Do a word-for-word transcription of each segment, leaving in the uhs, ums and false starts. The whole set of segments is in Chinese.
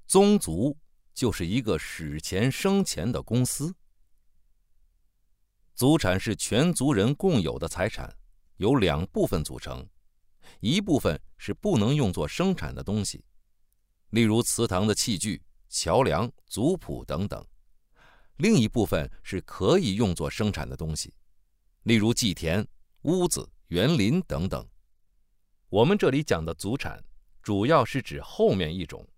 宗族就是一个史前生前的公司。族产是全族人共有的财产，由两部分组成，一部分是不能用作生产的东西，例如祠堂的器具、桥梁、族谱等等；另一部分是可以用作生产的东西，例如祭田、屋子、园林等等。我们这里讲的族产，主要是指后面一种。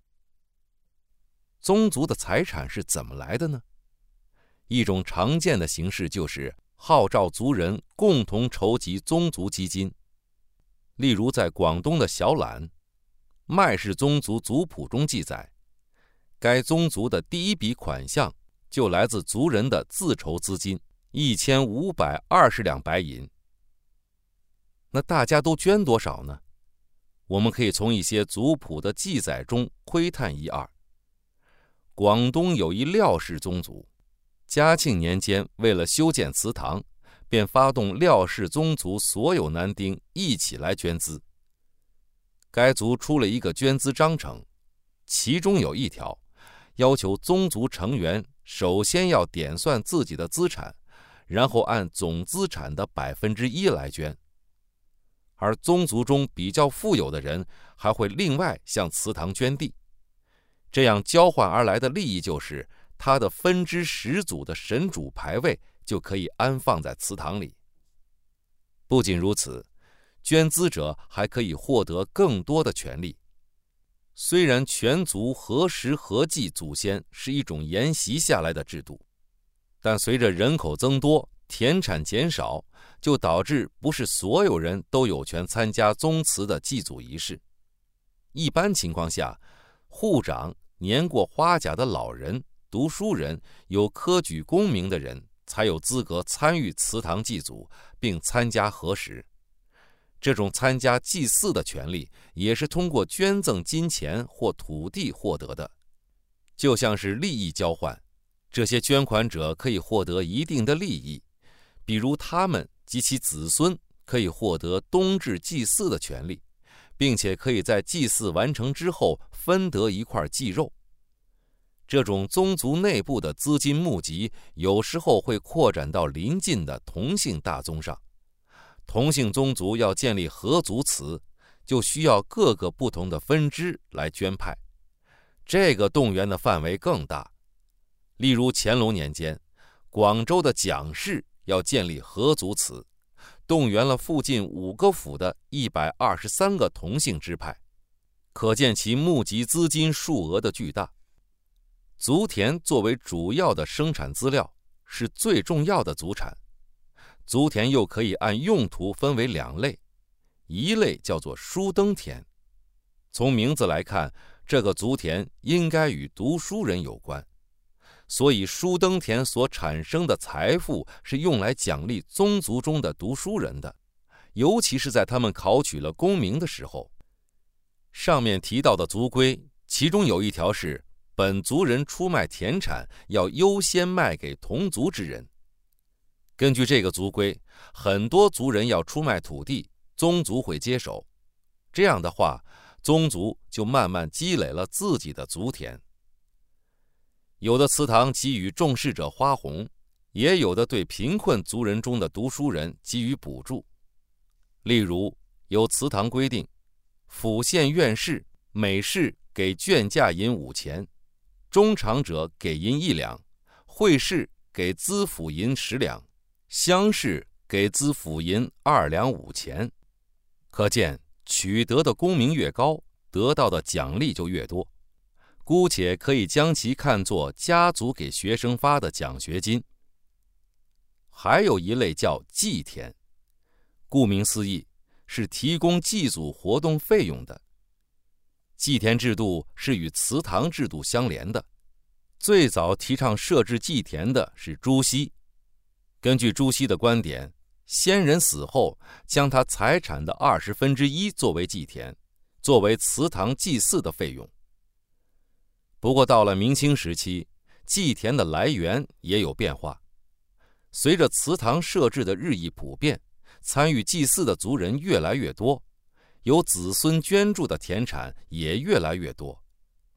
宗族的财产是怎么来的呢？一种常见的形式就是号召族人共同筹集宗族基金。例如在广东的小榄，麦氏宗族族谱中记载，该宗族的第一笔款项就来自族人的自筹资金一千五百二十两白银。那大家都捐多少呢？我们可以从一些族谱的记载中窥探一二。广东有一廖氏宗族，嘉庆年间为了修建祠堂，便发动廖氏宗族所有男丁一起来捐资。该族出了一个捐资章程，其中有一条要求宗族成员首先要点算自己的资产，然后按总资产的百分之一来捐。而宗族中比较富有的人还会另外向祠堂捐地，这样交换而来的利益就是他的分支始祖的神主牌位就可以安放在祠堂里。不仅如此，捐资者还可以获得更多的权利。虽然全族合时合祭祖先是一种沿袭下来的制度，但随着人口增多，田产减少，就导致不是所有人都有权参加宗祠的祭祖仪式。一般情况下，户长、年过花甲的老人、读书人、有科举功名的人才有资格参与祠堂祭祖，并参加合食。这种参加祭祀的权利也是通过捐赠金钱或土地获得的，就像是利益交换。这些捐款者可以获得一定的利益，比如他们及其子孙可以获得冬至祭祀的权利，并且可以在祭祀完成之后分得一块祭肉。这种宗族内部的资金募集有时候会扩展到邻近的同姓大宗上。同姓宗族要建立合族祠，就需要各个不同的分支来捐派，这个动员的范围更大。例如乾隆年间，广州的蒋氏要建立合族祠，动员了附近五个府的一百二十三个同姓支派，可见其募集资金数额的巨大。族田作为主要的生产资料，是最重要的族产。族田又可以按用途分为两类，一类叫做书登田。从名字来看，这个族田应该与读书人有关，所以书登田所产生的财富是用来奖励宗族中的读书人的，尤其是在他们考取了功名的时候。上面提到的族规，其中有一条是本族人出卖田产要优先卖给同族之人。根据这个族规，很多族人要出卖土地，宗族会接手。这样的话，宗族就慢慢积累了自己的族田。有的祠堂给予重视者花红，也有的对贫困族人中的读书人给予补助。例如，有祠堂规定，府县院士每事给卷价银五钱，中长者给银一两，会士给资府银十两，乡试给资府银二两五钱。可见取得的功名越高，得到的奖励就越多，姑且可以将其看作家族给学生发的奖学金。还有一类叫祭田，顾名思义，是提供祭祖活动费用的。祭田制度是与祠堂制度相连的，最早提倡设置祭田的是朱熹。根据朱熹的观点，先人死后将他财产的二十分之一作为祭田，作为祠堂祭祀的费用。不过到了明清时期，祭田的来源也有变化。随着祠堂设置的日益普遍，参与祭祀的族人越来越多，有子孙捐助的田产也越来越多。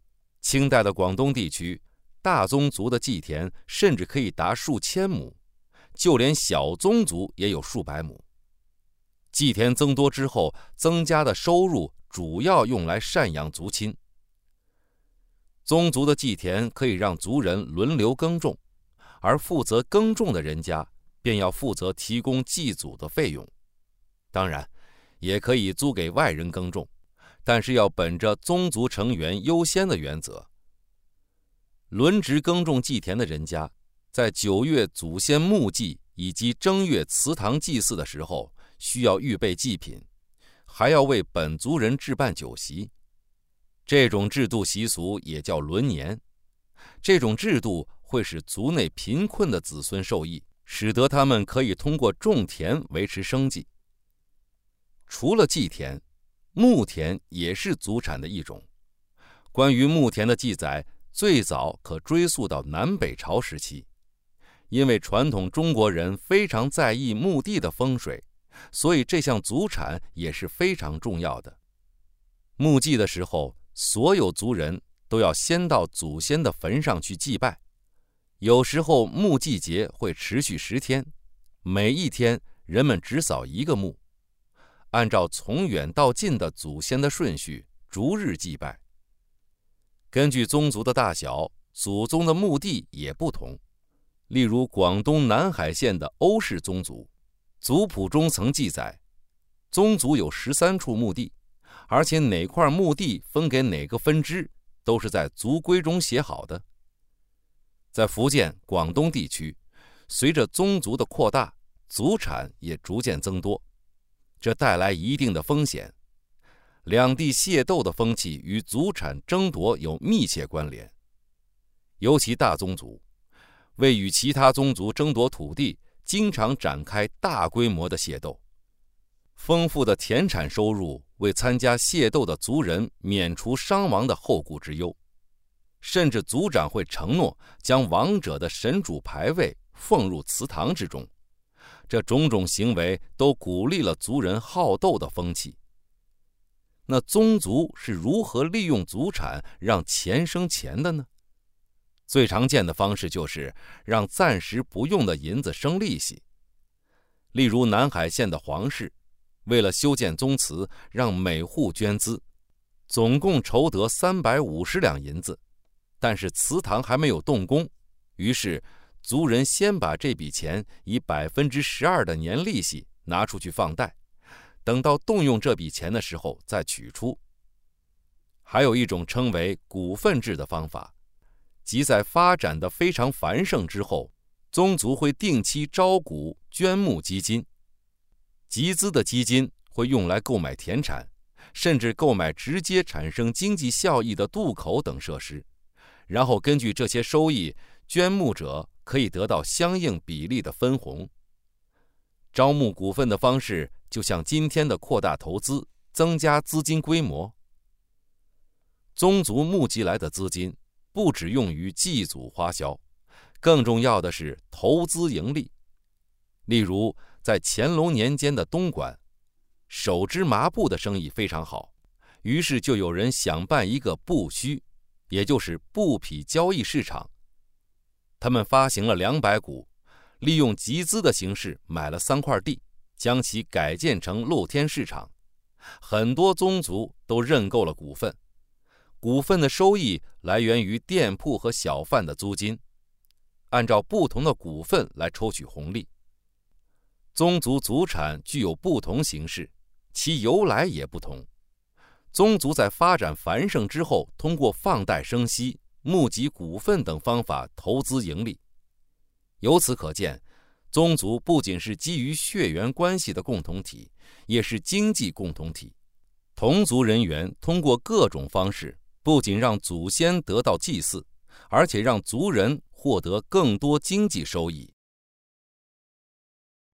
清代的广东地区，大宗族的祭田甚至可以达数千亩，就连小宗族也有数百亩。祭田增多之后，增加的收入主要用来赡养族亲。宗族的祭田可以让族人轮流耕种，而负责耕种的人家便要负责提供祭祖的费用。当然，也可以租给外人耕种，但是要本着宗族成员优先的原则。轮值耕种祭田的人家，在九月祖先墓祭以及正月祠堂祭祀的时候，需要预备祭品，还要为本族人置办酒席。这种制度习俗也叫轮年。这种制度会使族内贫困的子孙受益，使得他们可以通过种田维持生计。除了祭田，牧田也是祖产的一种。关于牧田的记载，最早可追溯到南北朝时期。因为传统中国人非常在意墓地的风水，所以这项祖产也是非常重要的。墓祭的时候，所有族人都要先到祖先的坟上去祭拜。有时候墓祭节会持续十天，每一天人们只扫一个墓，按照从远到近的祖先的顺序逐日祭拜。根据宗族的大小，祖宗的墓地也不同。例如广东南海县的欧氏宗族，族谱中曾记载，宗族有十三处墓地，而且哪块墓地分给哪个分支，都是在族规中写好的。在福建、广东地区，随着宗族的扩大，祖产也逐渐增多，这带来一定的风险。两地械斗的风气与祖产争夺有密切关联。尤其大宗族，为与其他宗族争夺土地，经常展开大规模的械斗。丰富的田产收入为参加械斗的族人免除伤亡的后顾之忧，甚至族长会承诺将亡者的神主牌位奉入祠堂之中。这种种行为都鼓励了族人好斗的风气。那宗族是如何利用祖产让钱生钱的呢？最常见的方式就是让暂时不用的银子生利息。例如南海县的黄氏，为了修建宗祠，让每户捐资，总共筹得三百五十两银子，但是祠堂还没有动工，于是族人先把这笔钱以百分之十二的年利息拿出去放贷，等到动用这笔钱的时候再取出。还有一种称为股份制的方法，即在发展的非常繁盛之后，宗族会定期招股捐募基金，集资的基金会用来购买田产，甚至购买直接产生经济效益的渡口等设施，然后根据这些收益，捐募者可以得到相应比例的分红。招募股份的方式就像今天的扩大投资，增加资金规模。宗族募集来的资金不只用于祭祖花销，更重要的是投资盈利。例如在乾隆年间的东莞，手织麻布的生意非常好，于是就有人想办一个布墟，也就是布匹交易市场。他们发行了两百股，利用集资的形式买了三块地，将其改建成露天市场。很多宗族都认购了股份，股份的收益来源于店铺和小贩的租金，按照不同的股份来抽取红利。宗族祖产具有不同形式，其由来也不同。宗族在发展繁盛之后，通过放贷生息、募集股份等方法投资盈利。由此可见，宗族不仅是基于血缘关系的共同体，也是经济共同体。同族人员通过各种方式，不仅让祖先得到祭祀，而且让族人获得更多经济收益。